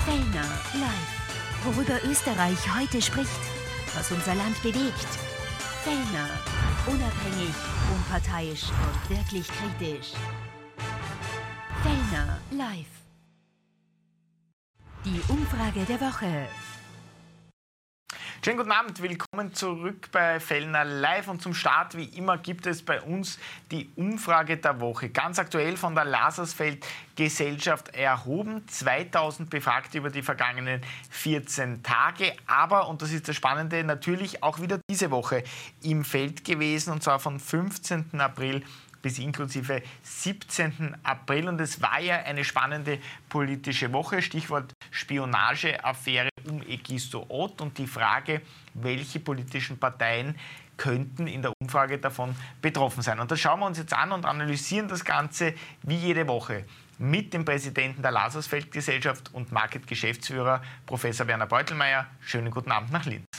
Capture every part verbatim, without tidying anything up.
Fellner live. Worüber Österreich heute spricht, was unser Land bewegt. Fellner. Unabhängig, unparteiisch und wirklich kritisch. Fellner live. Die Umfrage der Woche. Schönen guten Abend, willkommen zurück bei Fellner Live und zum Start wie immer gibt es bei uns die Umfrage der Woche. Ganz aktuell von der Lazarsfeld Gesellschaft erhoben, zweitausend Befragte über die vergangenen vierzehn Tage, aber, und das ist das Spannende, natürlich auch wieder diese Woche im Feld gewesen und zwar von fünfzehnten April bis inklusive siebzehnten April. Und es war ja eine spannende politische Woche. Stichwort Spionageaffäre um Egisto Ott und die Frage, welche politischen Parteien könnten in der Umfrage davon betroffen sein. Und das schauen wir uns jetzt an und analysieren das Ganze wie jede Woche mit dem Präsidenten der Lazarsfeld Gesellschaft und Market-Geschäftsführer Professor Werner Beutelmeier. Schönen guten Abend nach Linz.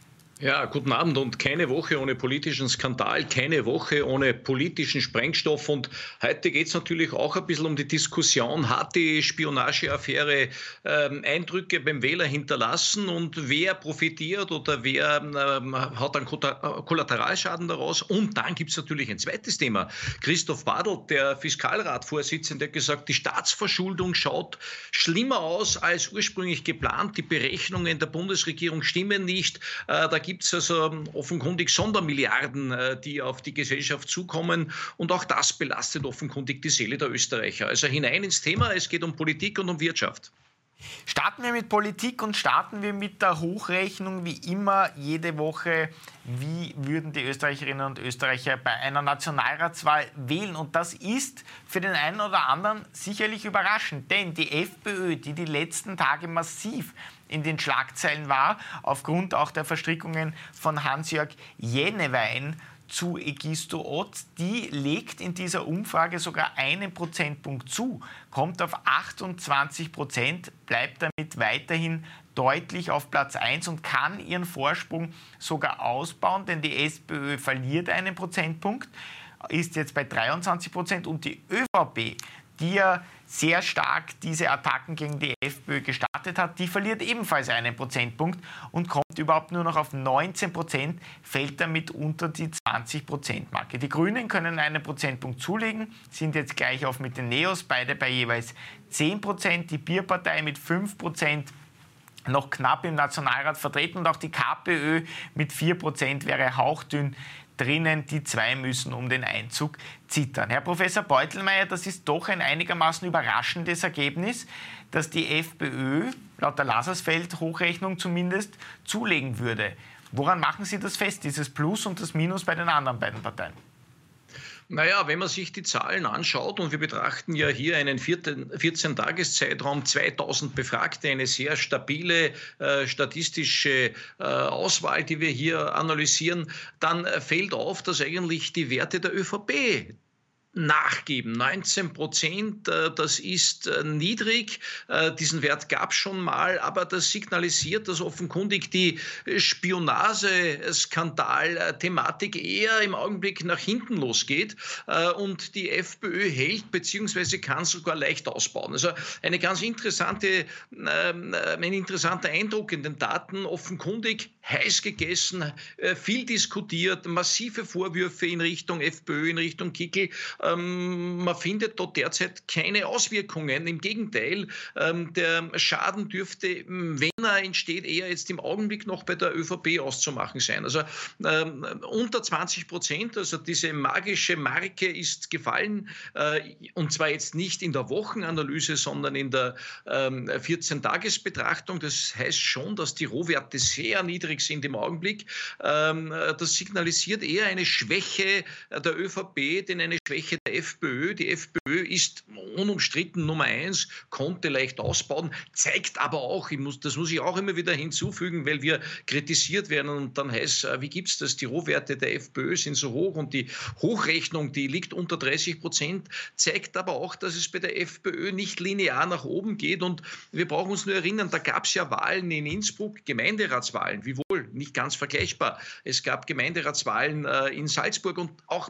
Ja, guten Abend und keine Woche ohne politischen Skandal, keine Woche ohne politischen Sprengstoff. Und heute geht es natürlich auch ein bisschen um die Diskussion, hat die Spionageaffäre ähm, Eindrücke beim Wähler hinterlassen und wer profitiert oder wer ähm, hat einen Kollateralschaden daraus. Und dann gibt es natürlich ein zweites Thema. Christoph Badl, der Fiskalratvorsitzende, hat gesagt, die Staatsverschuldung schaut schlimmer aus als ursprünglich geplant. Die Berechnungen der Bundesregierung stimmen nicht. Äh, da gibt es also offenkundig Sondermilliarden, die auf die Gesellschaft zukommen. Und auch das belastet offenkundig die Seele der Österreicher. Also hinein ins Thema, es geht um Politik und um Wirtschaft. Starten wir mit Politik und starten wir mit der Hochrechnung, wie immer jede Woche. Wie würden die Österreicherinnen und Österreicher bei einer Nationalratswahl wählen? Und das ist für den einen oder anderen sicherlich überraschend, denn die FPÖ, die die letzten Tage massiv in den Schlagzeilen war, aufgrund auch der Verstrickungen von Hans-Jörg Jennewein zu Egisto Ott, die legt in dieser Umfrage sogar einen Prozentpunkt zu, kommt auf achtundzwanzig Prozent, bleibt damit weiterhin deutlich auf Platz eins und kann ihren Vorsprung sogar ausbauen, denn die SPÖ verliert einen Prozentpunkt, ist jetzt bei dreiundzwanzig Prozent und die ÖVP, die ja sehr stark diese Attacken gegen die FPÖ gestartet hat, die verliert ebenfalls einen Prozentpunkt und kommt überhaupt nur noch auf neunzehn Prozent, fällt damit unter die zwanzig Prozent Marke. Die Grünen können einen Prozentpunkt zulegen, sind jetzt gleich auf mit den Neos, beide bei jeweils zehn Prozent, die Bierpartei mit fünf Prozent noch knapp im Nationalrat vertreten und auch die KPÖ mit vier Prozent wäre hauchdünn drinnen, die zwei müssen um den Einzug zittern. Herr Professor Beutelmeier, das ist doch ein einigermaßen überraschendes Ergebnis, dass die FPÖ, laut der Lazarsfeld-Hochrechnung zumindest, zulegen würde. Woran machen Sie das fest, dieses Plus und das Minus bei den anderen beiden Parteien? Naja, wenn man sich die Zahlen anschaut und wir betrachten ja hier einen vierzehn-Tages-Zeitraum, zweitausend Befragte, eine sehr stabile äh, statistische äh, Auswahl, die wir hier analysieren, dann äh, fällt auf, dass eigentlich die Werte der ÖVP nachgeben. neunzehn Prozent, das ist niedrig. Diesen Wert gab es schon mal, aber das signalisiert, dass offenkundig die Spionage-Skandal-Thematik eher im Augenblick nach hinten losgeht und die FPÖ hält bzw. kann sogar leicht ausbauen. Also eine ganz interessante, ein interessanter Eindruck in den Daten, offenkundig heiß gegessen, viel diskutiert, massive Vorwürfe in Richtung FPÖ, in Richtung Kickl. Ähm, man findet dort derzeit keine Auswirkungen. Im Gegenteil, ähm, der Schaden dürfte, wenn er entsteht, eher jetzt im Augenblick noch bei der ÖVP auszumachen sein. Also ähm, unter zwanzig Prozent, also diese magische Marke ist gefallen, äh, und zwar jetzt nicht in der Wochenanalyse, sondern in der ähm, vierzehn-Tages-Betrachtung. Das heißt schon, dass die Rohwerte sehr niedrig sind im Augenblick. Ähm, das signalisiert eher eine Schwäche der ÖVP, denn eine Schwäche der FPÖ. Die FPÖ ist unumstritten Nummer eins, konnte leicht ausbauen, zeigt aber auch, ich muss, das muss ich auch immer wieder hinzufügen, weil wir kritisiert werden und dann heißt, wie gibt es das, die Rohwerte der FPÖ sind so hoch und die Hochrechnung, die liegt unter dreißig Prozent, zeigt aber auch, dass es bei der FPÖ nicht linear nach oben geht und wir brauchen uns nur erinnern, da gab es ja Wahlen in Innsbruck, Gemeinderatswahlen, wiewohl nicht ganz vergleichbar. Es gab Gemeinderatswahlen äh, in Salzburg und auch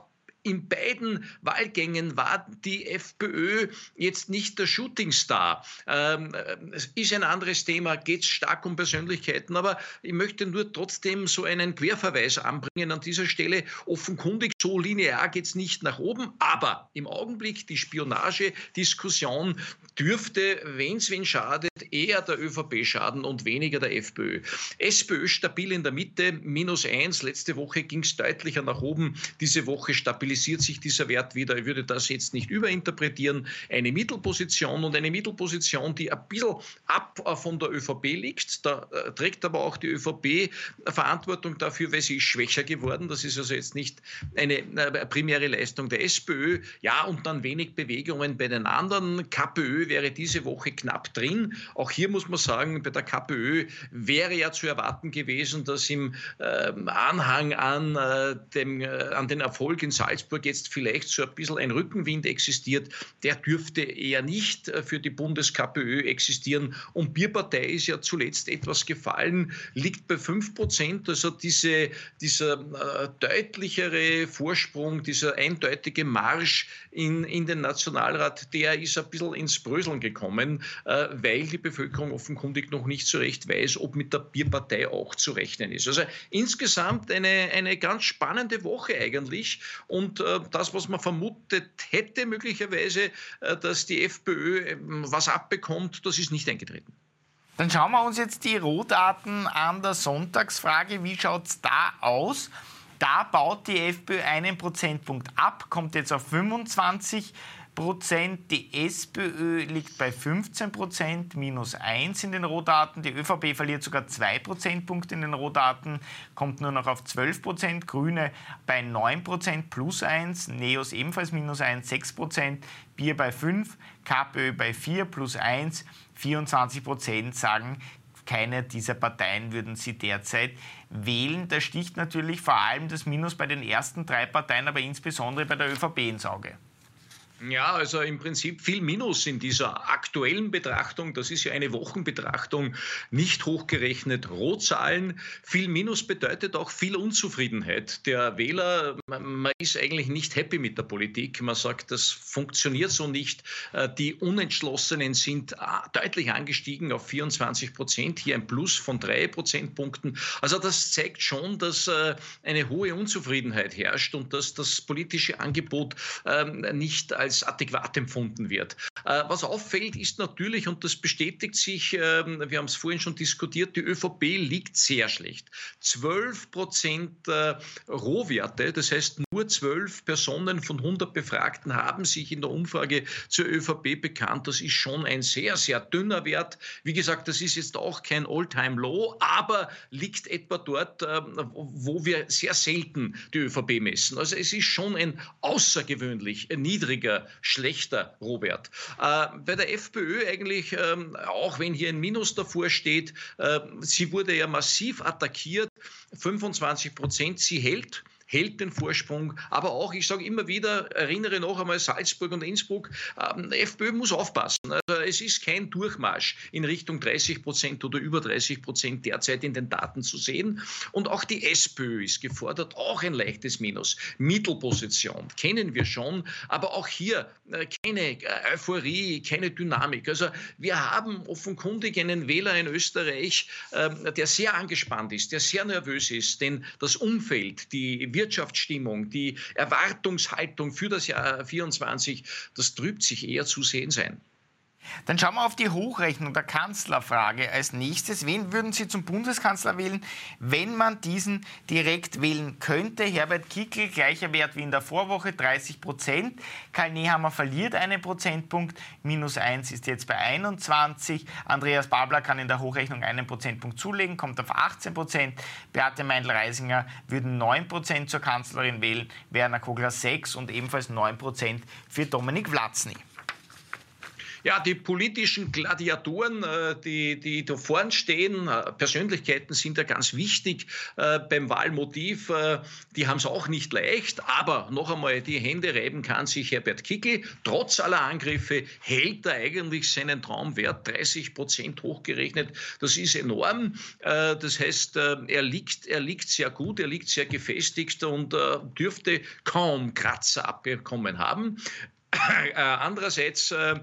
in beiden Wahlgängen war die FPÖ jetzt nicht der Shootingstar. Ähm, es ist ein anderes Thema, geht es stark um Persönlichkeiten, aber ich möchte nur trotzdem so einen Querverweis anbringen an dieser Stelle. Offenkundig, so linear geht es nicht nach oben, aber im Augenblick die Spionagediskussion dürfte, wenn es wen schadet, eher der ÖVP schaden und weniger der FPÖ. SPÖ stabil in der Mitte, minus eins. Letzte Woche ging es deutlicher nach oben. Diese Woche stabilisiert sich dieser Wert wieder. Ich würde das jetzt nicht überinterpretieren. Eine Mittelposition und eine Mittelposition, die ein bisschen ab von der ÖVP liegt. Da äh, trägt aber auch die ÖVP Verantwortung dafür, weil sie ist schwächer geworden. Das ist also jetzt nicht eine äh, primäre Leistung der SPÖ. Ja, und dann wenig Bewegungen bei den anderen. KPÖ wäre diese Woche knapp drin. Auch hier muss man sagen, bei der KPÖ wäre ja zu erwarten gewesen, dass im äh, Anhang an, äh, dem, äh, an den Erfolg in Salzburg jetzt vielleicht so ein bisschen ein Rückenwind existiert. Der dürfte eher nicht äh, für die Bundes-KPÖ existieren. Und Bierpartei ist ja zuletzt etwas gefallen, liegt bei fünf Prozent. Also diese, dieser äh, deutlichere Vorsprung, dieser eindeutige Marsch in, in den Nationalrat, der ist ein bisschen ins Bröseln gekommen, äh, weil die Bevölkerung offenkundig noch nicht so recht weiß, ob mit der Bierpartei auch zu rechnen ist. Also insgesamt eine, eine ganz spannende Woche eigentlich. Und äh, das, was man vermutet hätte möglicherweise, äh, dass die FPÖ äh, was abbekommt, das ist nicht eingetreten. Dann schauen wir uns jetzt die Rohdaten an der Sonntagsfrage. Wie schaut es da aus? Da baut die FPÖ einen Prozentpunkt ab, kommt jetzt auf fünfundzwanzig Prozent. Die SPÖ liegt bei fünfzehn Prozent, minus eins in den Rohdaten. Die ÖVP verliert sogar zwei Prozentpunkte in den Rohdaten, kommt nur noch auf zwölf Prozent. Grüne bei neun Prozent, plus eins. Neos ebenfalls minus eins, sechs Prozent. Bier bei fünf, KPÖ bei vier, plus eins. vierundzwanzig Prozent sagen, keine dieser Parteien würden sie derzeit wählen. Da sticht natürlich vor allem das Minus bei den ersten drei Parteien, aber insbesondere bei der ÖVP ins Auge. Ja, also im Prinzip viel Minus in dieser aktuellen Betrachtung. Das ist ja eine Wochenbetrachtung, nicht hochgerechnet Rohzahlen. Viel Minus bedeutet auch viel Unzufriedenheit. Der Wähler, man ist eigentlich nicht happy mit der Politik. Man sagt, das funktioniert so nicht. Die Unentschlossenen sind deutlich angestiegen auf vierundzwanzig Prozent. Hier ein Plus von drei Prozentpunkten. Also das zeigt schon, dass eine hohe Unzufriedenheit herrscht und dass das politische Angebot nicht als adäquat empfunden wird. Äh, was auffällt, ist natürlich, und das bestätigt sich, äh, wir haben es vorhin schon diskutiert, die ÖVP liegt sehr schlecht. zwölf Prozent äh, Rohwerte, das heißt nur zwölf Personen von hundert Befragten haben sich in der Umfrage zur ÖVP bekannt. Das ist schon ein sehr, sehr dünner Wert. Wie gesagt, das ist jetzt auch kein All-Time-Low, aber liegt etwa dort, äh, wo wir sehr selten die ÖVP messen. Also es ist schon ein außergewöhnlich niedriger, schlechter Rohwert. Äh, bei der FPÖ eigentlich, äh, auch wenn hier ein Minus davor steht, äh, sie wurde ja massiv attackiert, fünfundzwanzig Prozent, sie hält hält den Vorsprung, aber auch, ich sage immer wieder, erinnere noch einmal Salzburg und Innsbruck, ähm, FPÖ muss aufpassen. Also es ist kein Durchmarsch in Richtung dreißig Prozent oder über dreißig Prozent derzeit in den Daten zu sehen. Und auch die SPÖ ist gefordert, auch ein leichtes Minus. Mittelposition kennen wir schon, aber auch hier äh, keine Euphorie, keine Dynamik. Also wir haben offenkundig einen Wähler in Österreich, äh, der sehr angespannt ist, der sehr nervös ist, denn das Umfeld, die Wirtschaftsstimmung, die Erwartungshaltung für das Jahr vierundzwanzig, das trübt sich eher zu sehen sein. Dann schauen wir auf die Hochrechnung der Kanzlerfrage als nächstes. Wen würden Sie zum Bundeskanzler wählen, wenn man diesen direkt wählen könnte? Herbert Kickl, gleicher Wert wie in der Vorwoche, dreißig Prozent. Karl Nehammer verliert einen Prozentpunkt, minus eins ist jetzt bei einundzwanzig. Andreas Babler kann in der Hochrechnung einen Prozentpunkt zulegen, kommt auf achtzehn Prozent. Beate Meindl-Reisinger würden neun Prozent zur Kanzlerin wählen, Werner Kogler sechs und ebenfalls neun Prozent für Dominik Vlatzny. Ja, die politischen Gladiatoren, die, die da vorn stehen, Persönlichkeiten sind ja ganz wichtig äh, beim Wahlmotiv. Äh, die haben es auch nicht leicht, aber noch einmal, die Hände reiben kann sich Herbert Kickl. Trotz aller Angriffe hält er eigentlich seinen Traumwert, dreißig Prozent hochgerechnet. Das ist enorm. Äh, das heißt, äh, er, liegt, er liegt sehr gut, er liegt sehr gefestigt und äh, dürfte kaum Kratzer abbekommen haben. Äh, andererseits äh,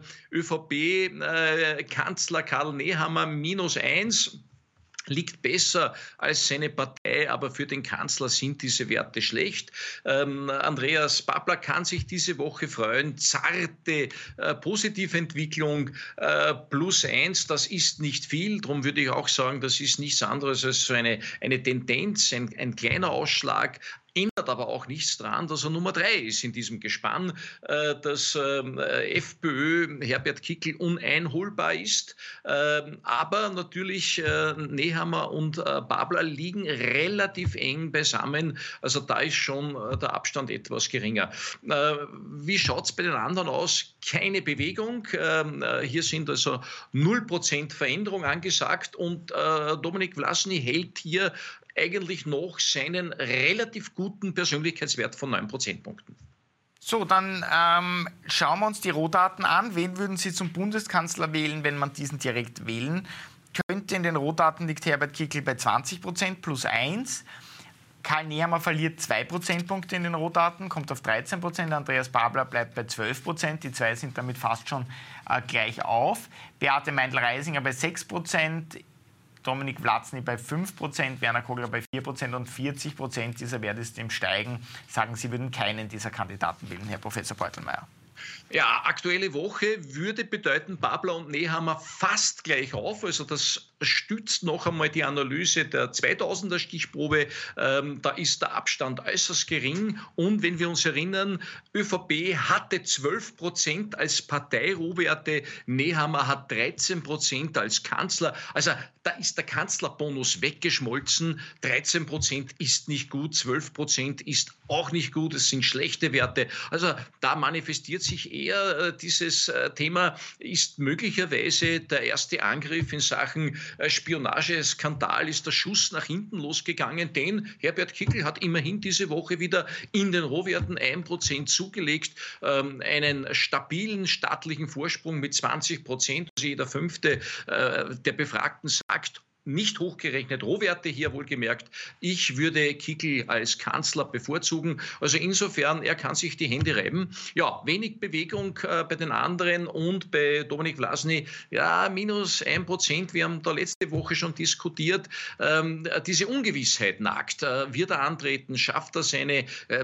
ÖVP-Kanzler äh, Karl Nehammer minus eins. Liegt besser als seine Partei, aber für den Kanzler sind diese Werte schlecht. Ähm, Andreas Babler kann sich diese Woche freuen. Zarte äh, Positiventwicklung äh, plus eins, das ist nicht viel. Darum würde ich auch sagen, das ist nichts anderes als so eine, eine Tendenz, ein, ein kleiner Ausschlag. Ändert aber auch nichts daran, dass er Nummer drei ist in diesem Gespann, äh, dass äh, FPÖ Herbert Kickl uneinholbar ist. Äh, aber natürlich äh, Nehammer und äh, Babler liegen relativ eng beisammen. Also da ist schon äh, der Abstand etwas geringer. Äh, wie schaut es bei den anderen aus? Keine Bewegung. Äh, hier sind also null Prozent Veränderung angesagt und äh, Dominik Vlasny hält hier eigentlich noch seinen relativ guten Persönlichkeitswert von neun Prozentpunkten. So, dann ähm, schauen wir uns die Rohdaten an. Wen würden Sie zum Bundeskanzler wählen, wenn man diesen direkt wählen könnte? In den Rohdaten liegt Herbert Kickl bei zwanzig Prozent plus eins. Karl Nehammer verliert zwei Prozentpunkte in den Rohdaten, kommt auf dreizehn Prozent. Andreas Babler bleibt bei zwölf Prozent. Die zwei sind damit fast schon äh, gleich auf. Beate Meindl-Reisinger bei sechs Prozent. Dominik Vlasny bei fünf Prozent, Werner Kogler bei vier Prozent und vierzig Prozent. Dieser Wert ist im Steigen. Sagen Sie würden keinen dieser Kandidaten wählen, Herr Professor Beutelmeier. Ja, aktuelle Woche würde bedeuten, Babler und Nehammer fast gleich auf. Also das stützt noch einmal die Analyse der zweitausender Stichprobe. Ähm, da ist der Abstand äußerst gering. Und wenn wir uns erinnern, ÖVP hatte zwölf Prozent als Parteirohwerte, Nehammer hat dreizehn Prozent als Kanzler. Also da ist der Kanzlerbonus weggeschmolzen. dreizehn Prozent ist nicht gut, zwölf Prozent ist auch nicht gut. Es sind schlechte Werte. Also da manifestiert sich eher äh, dieses äh, Thema, ist möglicherweise der erste Angriff in Sachen äh, Spionageskandal, ist der Schuss nach hinten losgegangen, denn Herbert Kickl hat immerhin diese Woche wieder in den Rohwerten ein Prozent zugelegt, ähm, einen stabilen staatlichen Vorsprung mit zwanzig Prozent. Also jeder Fünfte äh, der Befragten sagt, nicht hochgerechnet Rohwerte hier wohlgemerkt. Ich würde Kickl als Kanzler bevorzugen. Also insofern, er kann sich die Hände reiben. Ja, wenig Bewegung äh, bei den anderen und bei Dominik Vlasny, ja, minus ein Prozent. Wir haben da letzte Woche schon diskutiert. Ähm, diese Ungewissheit nagt. Äh, wird er antreten? Schafft er seine äh,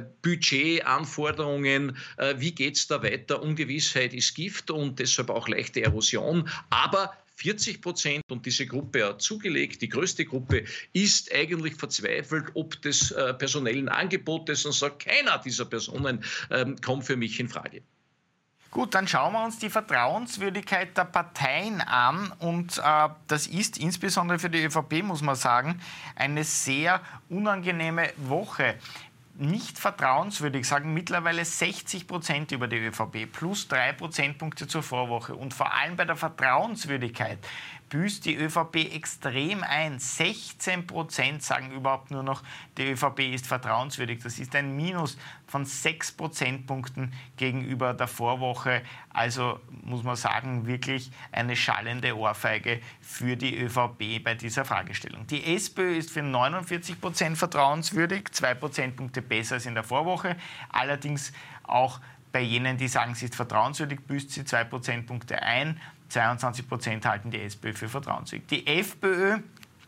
Budgetanforderungen? Äh, wie geht es da weiter? Ungewissheit ist Gift und deshalb auch leichte Erosion. Aber vierzig Prozent und diese Gruppe hat zugelegt. Die größte Gruppe ist eigentlich verzweifelt ob des äh, personellen Angebotes und sagt, keiner dieser Personen ähm, kommt für mich in Frage. Gut, dann schauen wir uns die Vertrauenswürdigkeit der Parteien an. Und äh, das ist insbesondere für die ÖVP, muss man sagen, eine sehr unangenehme Woche. Nicht vertrauenswürdig, sagen mittlerweile sechzig Prozent über die ÖVP, plus drei Prozentpunkte zur Vorwoche. Und vor allem bei der Vertrauenswürdigkeit büßt die ÖVP extrem ein. sechzehn Prozent sagen überhaupt nur noch, die ÖVP ist vertrauenswürdig. Das ist ein Minus von sechs Prozentpunkten gegenüber der Vorwoche. Also muss man sagen, wirklich eine schallende Ohrfeige für die ÖVP bei dieser Fragestellung. Die SPÖ ist für neunundvierzig Prozent vertrauenswürdig, zwei Prozentpunkte besser als in der Vorwoche. Allerdings auch bei jenen, die sagen, sie ist vertrauenswürdig, büßt sie zwei Prozentpunkte ein. zweiundzwanzig Prozent halten die SPÖ für vertrauenswürdig. Die FPÖ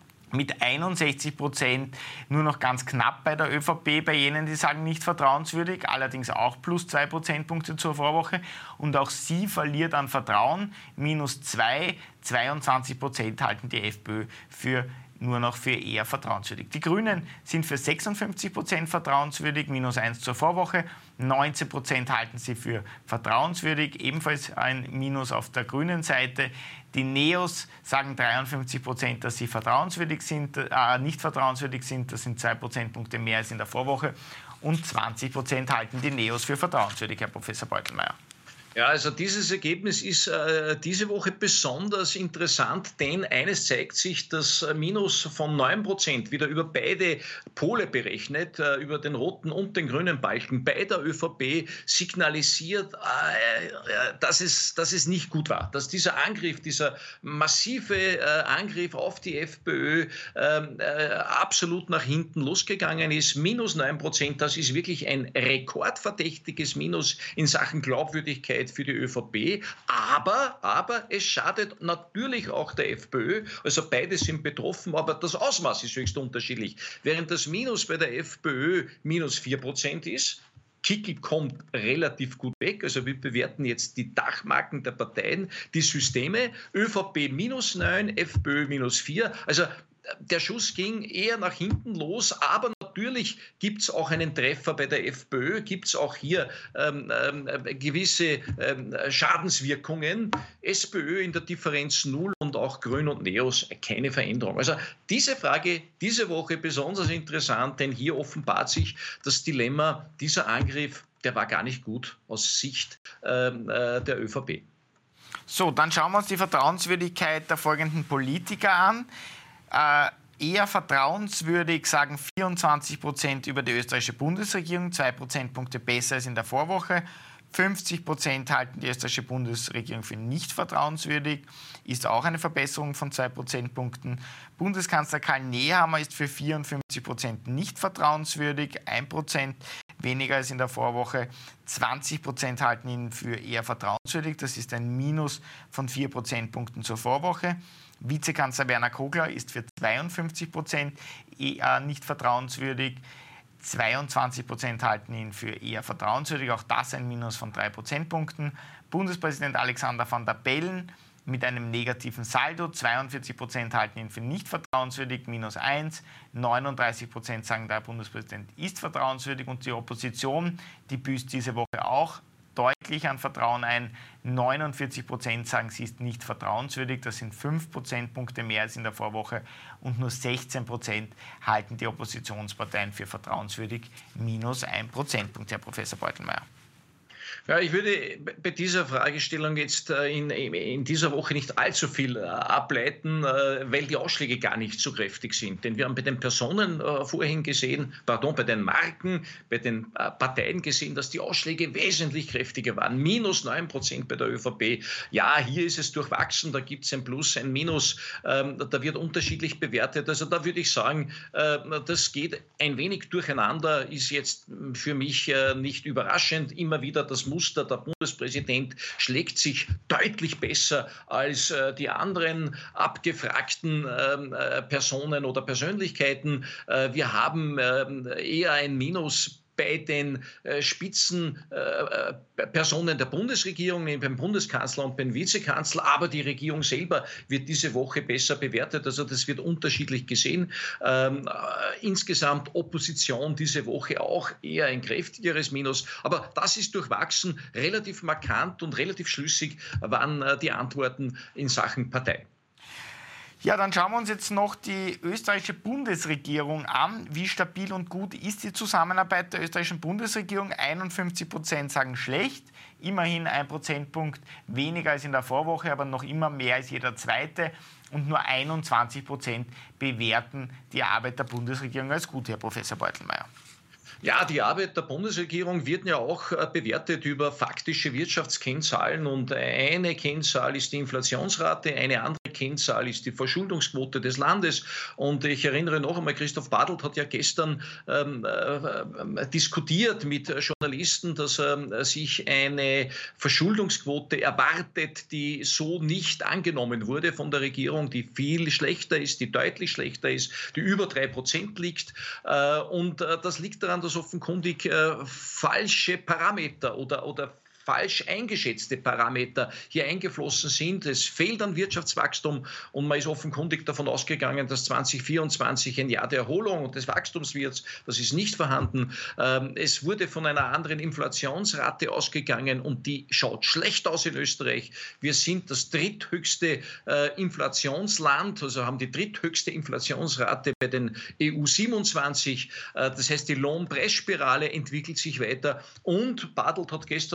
mit einundsechzig Prozent nur noch ganz knapp bei der ÖVP, bei jenen, die sagen, nicht vertrauenswürdig, allerdings auch plus zwei Prozentpunkte zur Vorwoche. Und auch sie verliert an Vertrauen, minus zwei, zweiundzwanzig Prozent halten die FPÖ für nur noch für eher vertrauenswürdig. Die Grünen sind für sechsundfünfzig Prozent vertrauenswürdig, minus eins zur Vorwoche. neunzehn Prozent halten sie für vertrauenswürdig, ebenfalls ein Minus auf der grünen Seite. Die Neos sagen dreiundfünfzig Prozent, dass sie vertrauenswürdig sind, äh, nicht vertrauenswürdig sind. Das sind zwei Prozentpunkte mehr als in der Vorwoche. Und zwanzig Prozent halten die Neos für vertrauenswürdig, Herr Professor Beutelmeier. Ja, also dieses Ergebnis ist äh, diese Woche besonders interessant, denn eines zeigt sich, das Minus von neun Prozent wieder über beide Pole berechnet, äh, über den roten und den grünen Balken bei der ÖVP signalisiert, äh, dass, es, dass es nicht gut war, dass dieser Angriff, dieser massive äh, Angriff auf die FPÖ äh, äh, absolut nach hinten losgegangen ist. Minus neun Prozent, das ist wirklich ein rekordverdächtiges Minus in Sachen Glaubwürdigkeit für die ÖVP, aber, aber es schadet natürlich auch der FPÖ, also beide sind betroffen, aber das Ausmaß ist höchst unterschiedlich. Während das Minus bei der FPÖ minus vier Prozent ist, Kickl kommt relativ gut weg, also wir bewerten jetzt die Dachmarken der Parteien, die Systeme, ÖVP minus neun, FPÖ minus vier, also der Schuss ging eher nach hinten los, aber natürlich gibt es auch einen Treffer bei der FPÖ, gibt es auch hier ähm, ähm, gewisse ähm, Schadenswirkungen. SPÖ in der Differenz null und auch Grün und Neos keine Veränderung. Also diese Frage diese Woche besonders interessant, denn hier offenbart sich das Dilemma, dieser Angriff, der war gar nicht gut aus Sicht ähm, äh, der ÖVP. So, dann schauen wir uns die Vertrauenswürdigkeit der folgenden Politiker an. Äh, eher vertrauenswürdig sagen vierundzwanzig Prozent über die österreichische Bundesregierung, zwei Prozentpunkte besser als in der Vorwoche. fünfzig Prozent halten die österreichische Bundesregierung für nicht vertrauenswürdig, ist auch eine Verbesserung von zwei Prozentpunkten. Bundeskanzler Karl Nehammer ist für vierundfünfzig Prozent nicht vertrauenswürdig, ein Prozent weniger als in der Vorwoche. zwanzig Prozent halten ihn für eher vertrauenswürdig, das ist ein Minus von vier Prozentpunkten zur Vorwoche. Vizekanzler Werner Kogler ist für zweiundfünfzig Prozent eher nicht vertrauenswürdig. zweiundzwanzig Prozent halten ihn für eher vertrauenswürdig, auch das ein Minus von drei Prozentpunkten. Bundespräsident Alexander Van der Bellen mit einem negativen Saldo, zweiundvierzig Prozent halten ihn für nicht vertrauenswürdig, minus eins. neununddreißig Prozent sagen, der Bundespräsident ist vertrauenswürdig und die Opposition, die büßt diese Woche auch deutlich an Vertrauen ein. neunundvierzig Prozent sagen, sie ist nicht vertrauenswürdig. Das sind fünf Prozentpunkte mehr als in der Vorwoche. Und nur sechzehn Prozent halten die Oppositionsparteien für vertrauenswürdig. Minus ein Prozentpunkt, Herr Professor Beutelmeier. Ja, ich würde bei dieser Fragestellung jetzt in, in dieser Woche nicht allzu viel ableiten, weil die Ausschläge gar nicht so kräftig sind. Denn wir haben bei den Personen vorhin gesehen, pardon, bei den Marken, bei den Parteien gesehen, dass die Ausschläge wesentlich kräftiger waren. Minus neun Prozent bei der ÖVP. Ja, hier ist es durchwachsen, da gibt es ein Plus, ein Minus, da wird unterschiedlich bewertet. Also da würde ich sagen, das geht ein wenig durcheinander, ist jetzt für mich nicht überraschend. Immer wieder das Muster, der Bundespräsident schlägt sich deutlich besser als äh, die anderen abgefragten äh, Personen oder Persönlichkeiten. Äh, wir haben äh, eher ein Minus bei den äh, Spitzenpersonen äh, der Bundesregierung, nämlich beim Bundeskanzler und beim Vizekanzler, aber die Regierung selber wird diese Woche besser bewertet, also das wird unterschiedlich gesehen. Ähm, äh, insgesamt Opposition diese Woche auch eher ein kräftigeres Minus, aber das ist durchwachsen, relativ markant und relativ schlüssig waren äh, die Antworten in Sachen Partei. Ja, dann schauen wir uns jetzt noch die österreichische Bundesregierung an. Wie stabil und gut ist die Zusammenarbeit der österreichischen Bundesregierung? einundfünfzig Prozent sagen schlecht, immerhin ein Prozentpunkt weniger als in der Vorwoche, aber noch immer mehr als jeder zweite. Und nur einundzwanzig Prozent bewerten die Arbeit der Bundesregierung als gut, Herr Professor Beutelmeier. Ja, die Arbeit der Bundesregierung wird ja auch bewertet über faktische Wirtschaftskennzahlen und eine Kennzahl ist die Inflationsrate, eine andere Kennzahl ist die Verschuldungsquote des Landes und ich erinnere noch einmal, Christoph Bartelt hat ja gestern ähm, äh, diskutiert mit Journalisten, dass er sich eine Verschuldungsquote erwartet, die so nicht angenommen wurde von der Regierung, die viel schlechter ist, die deutlich schlechter ist, die über drei Prozent liegt äh, und äh, das liegt daran, dass offenkundig äh, falsche Parameter oder, oder falsch eingeschätzte Parameter hier eingeflossen sind. Es fehlt an Wirtschaftswachstum und man ist offenkundig davon ausgegangen, dass zwanzig vierundzwanzig ein Jahr der Erholung und des Wachstums wird. Das ist nicht vorhanden. Es wurde von einer anderen Inflationsrate ausgegangen und die schaut schlecht aus in Österreich. Wir sind das dritthöchste Inflationsland, also haben die dritthöchste Inflationsrate bei den E U siebenundzwanzig. Das heißt, die Lohnpreisspirale entwickelt sich weiter und Bartelt hat gestern noch kritisiert,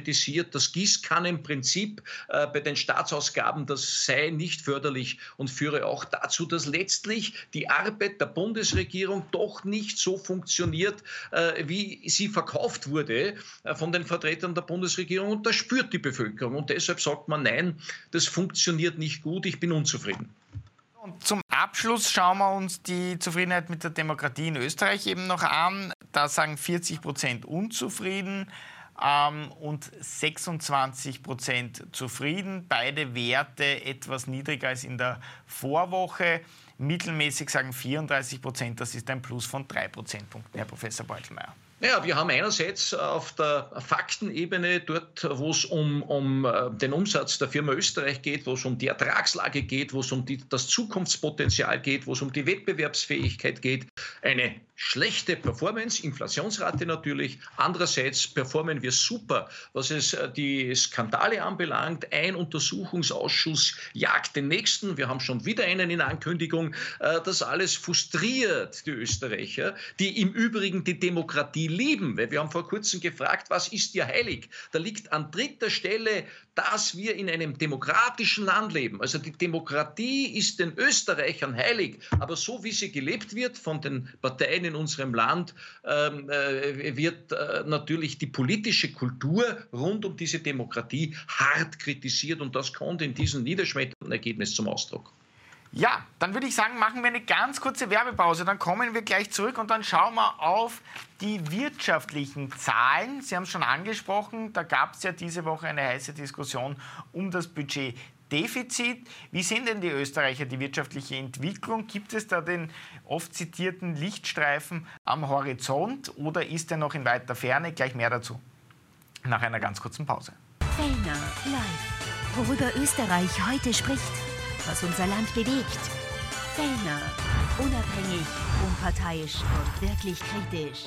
kritisiert. Das Gießkannenprinzip äh, bei den Staatsausgaben, das sei nicht förderlich und führe auch dazu, dass letztlich die Arbeit der Bundesregierung doch nicht so funktioniert, äh, wie sie verkauft wurde äh, von den Vertretern der Bundesregierung. Und das spürt die Bevölkerung. Und deshalb sagt man, nein, das funktioniert nicht gut, ich bin unzufrieden. Und zum Abschluss schauen wir uns die Zufriedenheit mit der Demokratie in Österreich eben noch an. Da sagen vierzig Prozent unzufrieden ähm, und sechsundzwanzig Prozent zufrieden. Beide Werte etwas niedriger als in der Vorwoche. Mittelmäßig sagen vierunddreißig Prozent, das ist ein Plus von drei Prozentpunkten, Herr Professor Beutelmeier. Ja, wir haben einerseits auf der Faktenebene, dort, wo es um, um den Umsatz der Firma Österreich geht, wo es um die Ertragslage geht, wo es um die, das Zukunftspotenzial geht, wo es um die Wettbewerbsfähigkeit geht, eine schlechte Performance, Inflationsrate natürlich. Andererseits performen wir super, was es die Skandale anbelangt. Ein Untersuchungsausschuss jagt den nächsten. Wir haben schon wieder einen in Ankündigung. Das alles frustriert die Österreicher, die im Übrigen die Demokratie lieben. Weil wir haben vor kurzem gefragt, was ist dir heilig? Da liegt an dritter Stelle, dass wir in einem demokratischen Land leben. Also die Demokratie ist den Österreichern heilig. Aber so wie sie gelebt wird von den Parteien in unserem Land, ähm, äh, wird äh, natürlich die politische Kultur rund um diese Demokratie hart kritisiert. Und das kommt in diesem niederschmetternden Ergebnis zum Ausdruck. Ja, dann würde ich sagen, machen wir eine ganz kurze Werbepause. Dann kommen wir gleich zurück und dann schauen wir auf die wirtschaftlichen Zahlen. Sie haben es schon angesprochen, da gab es ja diese Woche eine heiße Diskussion um das Budgetdefizit. Wie sehen denn die Österreicher die wirtschaftliche Entwicklung? Gibt es da den oft zitierten Lichtstreifen am Horizont oder ist er noch in weiter Ferne? Gleich mehr dazu nach einer ganz kurzen Pause. Fellner live. Worüber Österreich heute spricht. Was unser Land bewegt. Fellner. Unabhängig, unparteiisch und wirklich kritisch.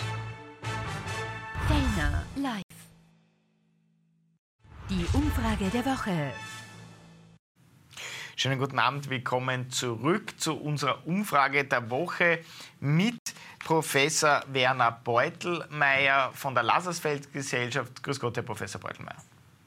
Fellner live. Die Umfrage der Woche. Schönen guten Abend, willkommen zurück zu unserer Umfrage der Woche mit Professor Werner Beutelmeier von der Lazarsfeld-Gesellschaft. Grüß Gott, Herr Professor Beutelmeier.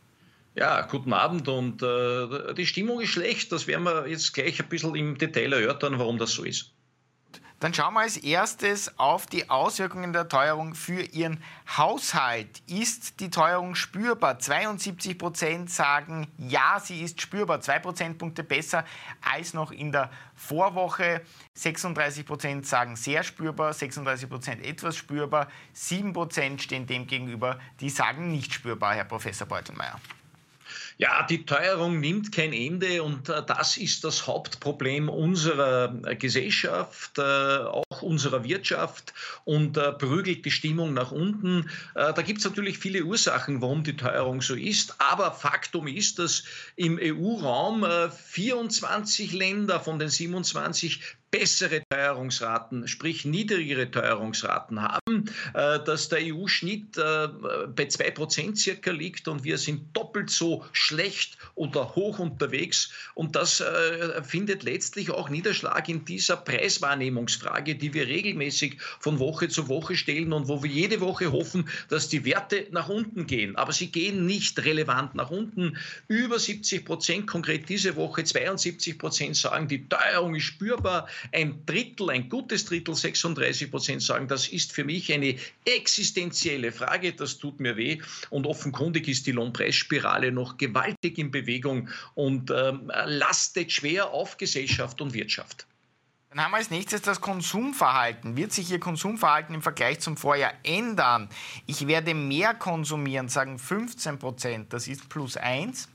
Ja, guten Abend und äh, die Stimmung ist schlecht. Das werden wir jetzt gleich ein bisschen im Detail erörtern, warum das so ist. Dann schauen wir als erstes auf die Auswirkungen der Teuerung für Ihren Haushalt. Ist die Teuerung spürbar? zweiundsiebzig Prozent sagen, ja, sie ist spürbar. Zwei Prozentpunkte besser als noch in der Vorwoche. sechsunddreißig Prozent sagen sehr spürbar, sechsunddreißig Prozent etwas spürbar. sieben Prozent stehen dem gegenüber, die sagen nicht spürbar, Herr Professor Beutelmeier. Ja, die Teuerung nimmt kein Ende und äh, das ist das Hauptproblem unserer äh, Gesellschaft, äh, auch unserer Wirtschaft und äh, prügelt die Stimmung nach unten. Äh, da gibt es natürlich viele Ursachen, warum die Teuerung so ist, aber Faktum ist, dass im E U-Raum äh, vierundzwanzig Länder von den siebenundzwanzig bessere Teuerungsraten, sprich niedrigere Teuerungsraten haben, äh, dass der E U-Schnitt äh, bei zwei Prozent circa liegt und wir sind doppelt so schlecht oder hoch unterwegs. Und das äh, findet letztlich auch Niederschlag in dieser Preiswahrnehmungsfrage, die wir regelmäßig von Woche zu Woche stellen und wo wir jede Woche hoffen, dass die Werte nach unten gehen. Aber sie gehen nicht relevant nach unten. Über siebzig Prozent, konkret diese Woche zweiundsiebzig Prozent sagen, die Teuerung ist spürbar. Ein Drittel, ein gutes Drittel, sechsunddreißig Prozent sagen, das ist für mich eine existenzielle Frage, das tut mir weh. Und offenkundig ist die Lohnpreisspirale noch gewaltig in Bewegung und ähm, lastet schwer auf Gesellschaft und Wirtschaft. Dann haben wir als nächstes das Konsumverhalten. Wird sich Ihr Konsumverhalten im Vergleich zum Vorjahr ändern? Ich werde mehr konsumieren, sagen fünfzehn Prozent, das ist plus eins.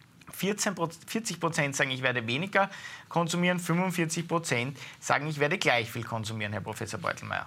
vierzig Prozent sagen, ich werde weniger konsumieren, fünfundvierzig Prozent sagen, ich werde gleich viel konsumieren, Herr Professor Beutelmeier.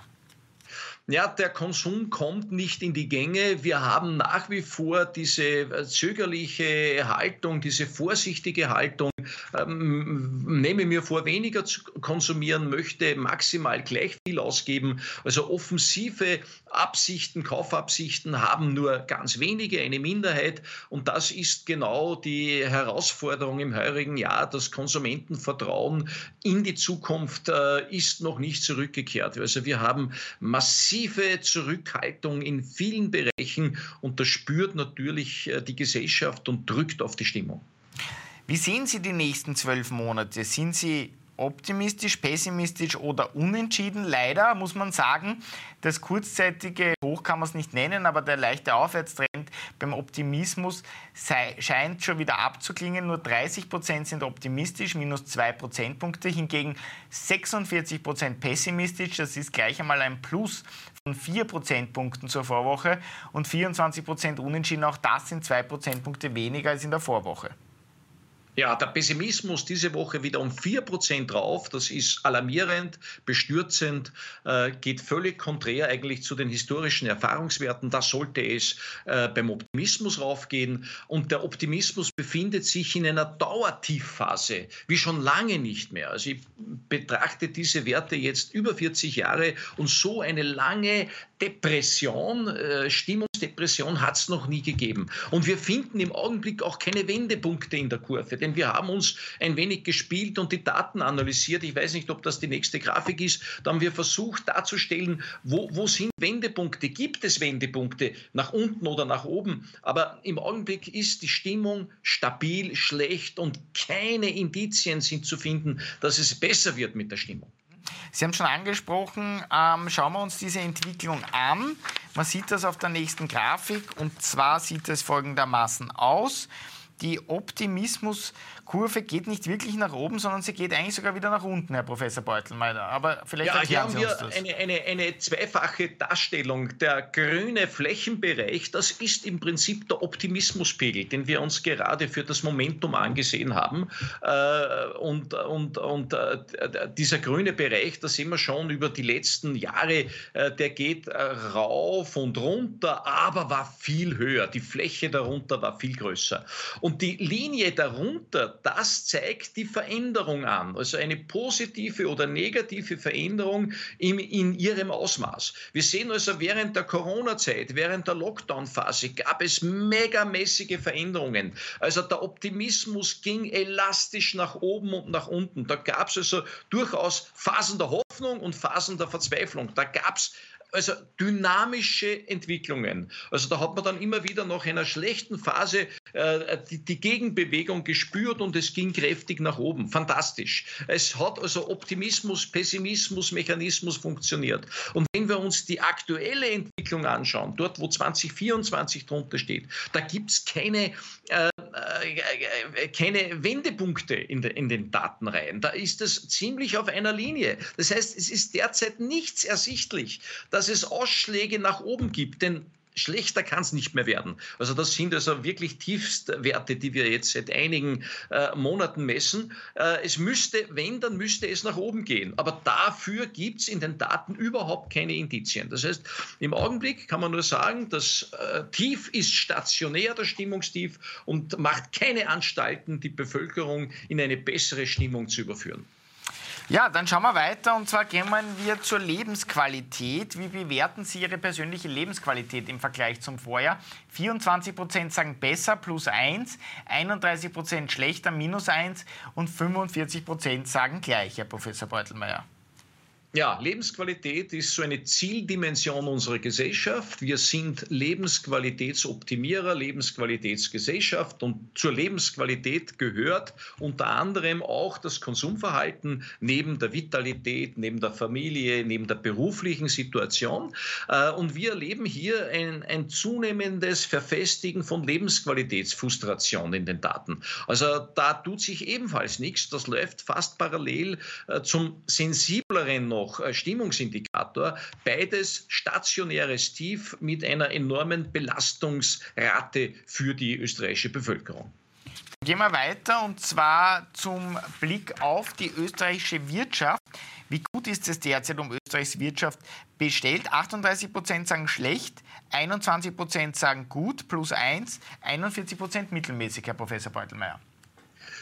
Ja, der Konsum kommt nicht in die Gänge. Wir haben nach wie vor diese zögerliche Haltung, diese vorsichtige Haltung, sagen, ähm, nehme mir vor, weniger zu konsumieren, möchte maximal gleich viel ausgeben. Also offensive Absichten, Kaufabsichten haben nur ganz wenige, eine Minderheit. Und das ist genau die Herausforderung im heurigen Jahr. Das Konsumentenvertrauen in die Zukunft äh, ist noch nicht zurückgekehrt. Also wir haben massive Zurückhaltung in vielen Bereichen und das spürt natürlich äh, die Gesellschaft und drückt auf die Stimmung. Wie sehen Sie die nächsten zwölf Monate? Sind Sie optimistisch, pessimistisch oder unentschieden? Leider muss man sagen, das kurzzeitige Hoch kann man es nicht nennen, aber der leichte Aufwärtstrend beim Optimismus sei, scheint schon wieder abzuklingen. Nur dreißig Prozent sind optimistisch, minus zwei Prozentpunkte, hingegen sechsundvierzig Prozent pessimistisch. Das ist gleich einmal ein Plus von vier Prozentpunkten zur Vorwoche und vierundzwanzig Prozent unentschieden. Auch das sind zwei Prozentpunkte weniger als in der Vorwoche. Ja, der Pessimismus diese Woche wieder um vier Prozent rauf. Das ist alarmierend, bestürzend, äh, geht völlig konträr eigentlich zu den historischen Erfahrungswerten. Da sollte es äh, beim Optimismus raufgehen. Und der Optimismus befindet sich in einer Dauertiefphase, wie schon lange nicht mehr. Also ich betrachte diese Werte jetzt über vierzig Jahre und so eine lange Depression, äh, Stimmungsdepression hat es noch nie gegeben. Und wir finden im Augenblick auch keine Wendepunkte in der Kurve, denn wir haben uns ein wenig gespielt und die Daten analysiert. Ich weiß nicht, ob das die nächste Grafik ist. Da haben wir versucht darzustellen, wo, wo sind Wendepunkte? Gibt es Wendepunkte nach unten oder nach oben? Aber im Augenblick ist die Stimmung stabil, schlecht und keine Indizien sind zu finden, dass es besser wird mit der Stimmung. Sie haben schon angesprochen, ähm, schauen wir uns diese Entwicklung an. Man sieht das auf der nächsten Grafik und zwar sieht es folgendermaßen aus. Die Optimismuskurve geht nicht wirklich nach oben, sondern sie geht eigentlich sogar wieder nach unten, Herr Professor Beutelmeier. Aber vielleicht ja, erklären hier Sie haben uns wir das. Eine, eine, eine zweifache Darstellung. Der grüne Flächenbereich, das ist im Prinzip der Optimismuspegel, den wir uns gerade für das Momentum angesehen haben. Und, und, und dieser grüne Bereich, da sehen wir schon über die letzten Jahre, der geht rauf und runter, aber war viel höher. Die Fläche darunter war viel größer. Und die Linie darunter, das zeigt die Veränderung an, also eine positive oder negative Veränderung in, in ihrem Ausmaß. Wir sehen also während der Corona-Zeit, während der Lockdown-Phase gab es megamäßige Veränderungen. Also der Optimismus ging elastisch nach oben und nach unten. Da gab es also durchaus Phasen der Hoffnung und Phasen der Verzweiflung. Da gab es also dynamische Entwicklungen. Also da hat man dann immer wieder nach einer schlechten Phase äh, die, die Gegenbewegung gespürt und es ging kräftig nach oben. Fantastisch. Es hat also Optimismus, Pessimismus, Mechanismus funktioniert. Und wenn wir uns die aktuelle Entwicklung anschauen, dort wo zwanzig vierundzwanzig drunter steht, da gibt es keine, äh, äh, keine Wendepunkte in, de, in den Datenreihen. Da ist es ziemlich auf einer Linie. Das heißt, es ist derzeit nichts ersichtlich, dass es Ausschläge nach oben gibt, denn schlechter kann es nicht mehr werden. Also das sind also wirklich Tiefstwerte, die wir jetzt seit einigen äh, Monaten messen. Äh, es müsste, wenn, dann müsste es nach oben gehen. Aber dafür gibt es in den Daten überhaupt keine Indizien. Das heißt, im Augenblick kann man nur sagen, das äh, Tief ist stationär, das Stimmungstief, und macht keine Anstalten, die Bevölkerung in eine bessere Stimmung zu überführen. Ja, dann schauen wir weiter und zwar gehen wir zur Lebensqualität. Wie bewerten Sie Ihre persönliche Lebensqualität im Vergleich zum Vorjahr? vierundzwanzig Prozent sagen besser, plus eins, einunddreißig Prozent schlechter, minus eins und fünfundvierzig Prozent sagen gleich, Herr Professor Beutelmeier. Ja, Lebensqualität ist so eine Zieldimension unserer Gesellschaft. Wir sind Lebensqualitätsoptimierer, Lebensqualitätsgesellschaft, und zur Lebensqualität gehört unter anderem auch das Konsumverhalten neben der Vitalität, neben der Familie, neben der beruflichen Situation. Und wir erleben hier ein, ein zunehmendes Verfestigen von Lebensqualitätsfrustration in den Daten. Also da tut sich ebenfalls nichts. Das läuft fast parallel zum sensibleren noch Stimmungsindikator, beides stationäres Tief mit einer enormen Belastungsrate für die österreichische Bevölkerung. Gehen wir weiter und zwar zum Blick auf die österreichische Wirtschaft. Wie gut ist es derzeit um Österreichs Wirtschaft bestellt? achtunddreißig Prozent sagen schlecht, einundzwanzig Prozent sagen gut, plus eins, einundvierzig Prozent mittelmäßig, Herr Professor Beutelmeier.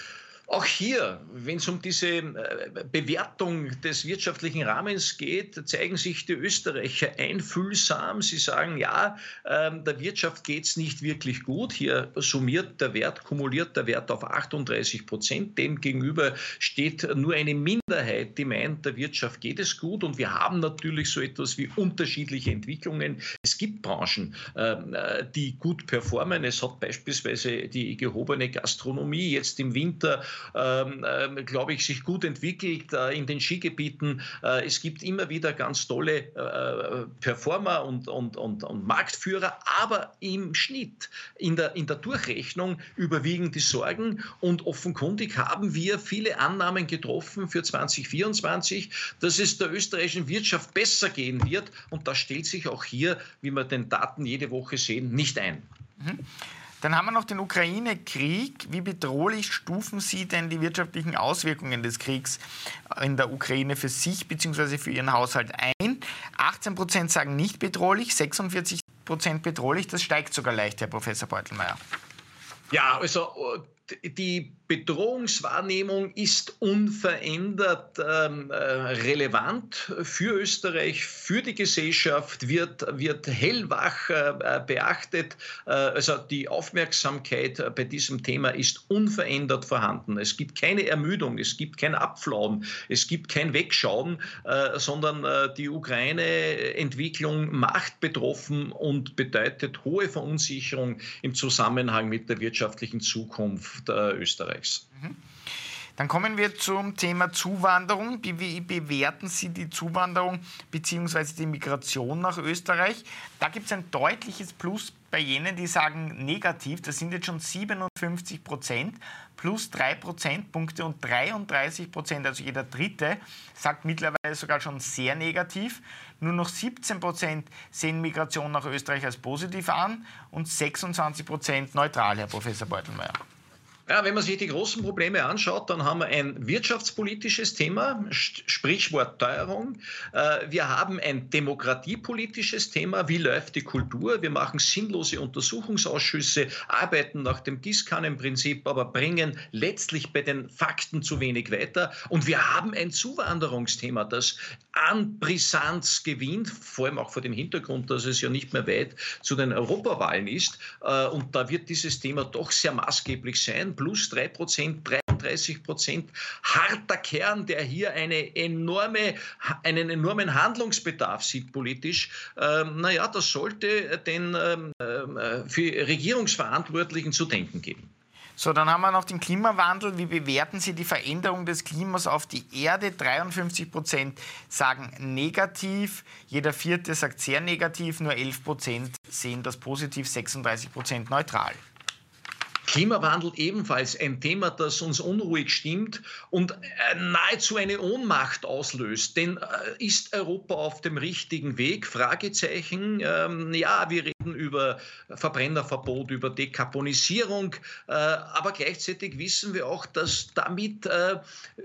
Auch hier, wenn es um diese Bewertung des wirtschaftlichen Rahmens geht, zeigen sich die Österreicher einfühlsam. Sie sagen, ja, der Wirtschaft geht es nicht wirklich gut. Hier summiert der Wert, kumuliert der Wert auf achtunddreißig Prozent. Demgegenüber steht nur eine Minderheit, die meint, der Wirtschaft geht es gut. Und wir haben natürlich so etwas wie unterschiedliche Entwicklungen. Es gibt Branchen, die gut performen. Es hat beispielsweise die gehobene Gastronomie jetzt im Winter Ähm, äh, glaube ich, sich gut entwickelt äh, in den Skigebieten. Äh, es gibt immer wieder ganz tolle äh, Performer und, und, und, und Marktführer, aber im Schnitt, in der, in der Durchrechnung überwiegen die Sorgen und offenkundig haben wir viele Annahmen getroffen für zwanzig vierundzwanzig, dass es der österreichischen Wirtschaft besser gehen wird und das stellt sich auch hier, wie wir den Daten jede Woche sehen, nicht ein. Mhm. Dann haben wir noch den Ukraine-Krieg. Wie bedrohlich stufen Sie denn die wirtschaftlichen Auswirkungen des Kriegs in der Ukraine für sich bzw. für Ihren Haushalt ein? achtzehn Prozent sagen nicht bedrohlich, sechsundvierzig Prozent bedrohlich. Das steigt sogar leicht, Herr Professor Beutelmeier. Ja, also die Bedrohungswahrnehmung ist unverändert ähm, relevant für Österreich, für die Gesellschaft, wird, wird hellwach äh, beachtet. Äh, also die Aufmerksamkeit bei diesem Thema ist unverändert vorhanden. Es gibt keine Ermüdung, es gibt kein Abflauen, es gibt kein Wegschauen, äh, sondern äh, die Ukraine-Entwicklung macht betroffen und bedeutet hohe Verunsicherung im Zusammenhang mit der wirtschaftlichen Zukunft äh, Österreichs. Dann kommen wir zum Thema Zuwanderung. Wie bewerten Sie die Zuwanderung bzw. die Migration nach Österreich? Da gibt es ein deutliches Plus bei jenen, die sagen negativ. Das sind jetzt schon siebenundfünfzig Prozent, plus drei Prozentpunkte und dreiunddreißig Prozent, also jeder Dritte, sagt mittlerweile sogar schon sehr negativ. Nur noch siebzehn Prozent sehen Migration nach Österreich als positiv an und sechsundzwanzig Prozent neutral, Herr Professor Beutelmeier. Ja, wenn man sich die großen Probleme anschaut, dann haben wir ein wirtschaftspolitisches Thema, Sprichwort Teuerung. Wir haben ein demokratiepolitisches Thema, wie läuft die Kultur? Wir machen sinnlose Untersuchungsausschüsse, arbeiten nach dem Gießkannenprinzip, aber bringen letztlich bei den Fakten zu wenig weiter. Und wir haben ein Zuwanderungsthema, das an Brisanz gewinnt, vor allem auch vor dem Hintergrund, dass es ja nicht mehr weit zu den Europawahlen ist. Und da wird dieses Thema doch sehr maßgeblich sein. Plus drei Prozent, dreiunddreißig Prozent, harter Kern, der hier eine enorme, einen enormen Handlungsbedarf sieht politisch. Ähm, naja, das sollte den ähm, für Regierungsverantwortlichen zu denken geben. So, dann haben wir noch den Klimawandel. Wie bewerten Sie die Veränderung des Klimas auf die Erde? dreiundfünfzig Prozent sagen negativ, jeder Vierte sagt sehr negativ, nur elf Prozent sehen das positiv, sechsunddreißig Prozent neutral. Klimawandel ebenfalls ein Thema, das uns unruhig stimmt und nahezu eine Ohnmacht auslöst. Denn ist Europa auf dem richtigen Weg? Fragezeichen. Ähm, ja, wir reden über Verbrennerverbot, über Dekarbonisierung, äh, aber gleichzeitig wissen wir auch, dass damit äh,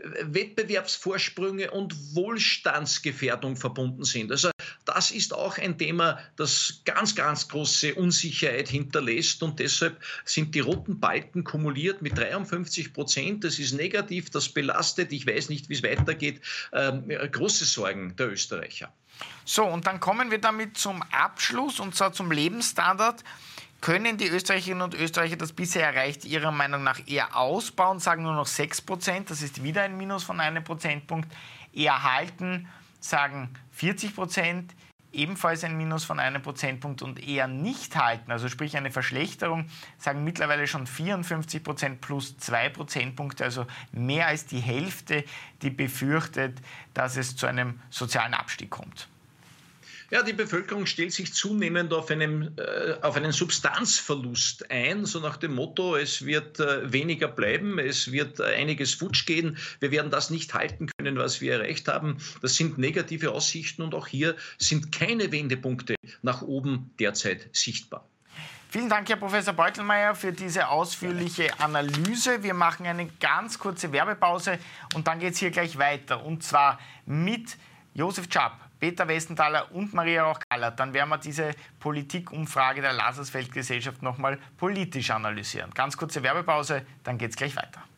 Wettbewerbsvorsprünge und Wohlstandsgefährdung verbunden sind. Also das ist auch ein Thema, das ganz, ganz große Unsicherheit hinterlässt und deshalb sind die roten Balken kumuliert mit dreiundfünfzig Prozent. Das ist negativ, das belastet, ich weiß nicht, wie es weitergeht, ähm, große Sorgen der Österreicher. So, und dann kommen wir damit zum Abschluss, und zwar zum Lebensstandard. Können die Österreicherinnen und Österreicher das bisher Erreichte Ihrer Meinung nach eher ausbauen, sagen nur noch sechs Prozent, das ist wieder ein Minus von einem Prozentpunkt, eher halten, sagen vierzig Prozent, ebenfalls ein Minus von einem Prozentpunkt, und eher nicht halten, also sprich eine Verschlechterung, sagen mittlerweile schon vierundfünfzig Prozent plus zwei Prozentpunkte, also mehr als die Hälfte, die befürchtet, dass es zu einem sozialen Abstieg kommt. Ja, die Bevölkerung stellt sich zunehmend auf einen, äh, auf einen Substanzverlust ein, so nach dem Motto, es wird äh, weniger bleiben, es wird äh, einiges futsch gehen, wir werden das nicht halten können, was wir erreicht haben. Das sind negative Aussichten und auch hier sind keine Wendepunkte nach oben derzeit sichtbar. Vielen Dank, Herr Professor Beutelmeier, für diese ausführliche Analyse. Wir machen eine ganz kurze Werbepause und dann geht es hier gleich weiter, und zwar mit Josef Czap, Peter Westenthaler und Maria Rauch-Kallert. Dann werden wir diese Politikumfrage der Lazarsfeld-Gesellschaft nochmal politisch analysieren. Ganz kurze Werbepause, dann geht es gleich weiter.